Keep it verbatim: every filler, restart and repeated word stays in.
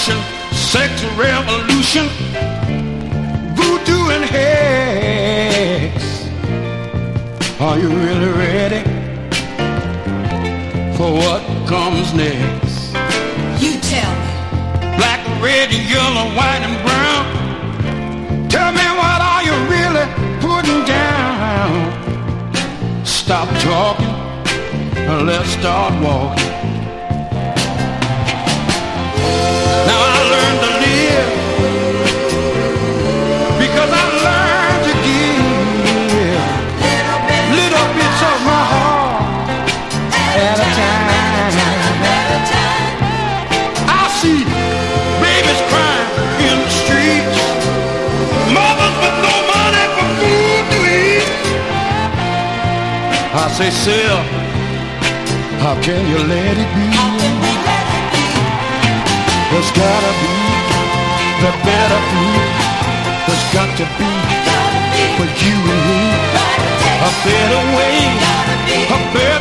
revolution, sex revolution, voodoo and hex. Are you really ready for what comes next? You tell me. Black, red, yellow, white, and brown. Tell me, what are you really putting down? Stop talking, and let's start walking. Now I learned to live because I learned to give little bits of my heart at a time. I see babies crying in the streets, mothers with no money for food to eat. I say, self, how can you let it be? There's gotta be, there better be, there's got to be, for you and me, a better way, a better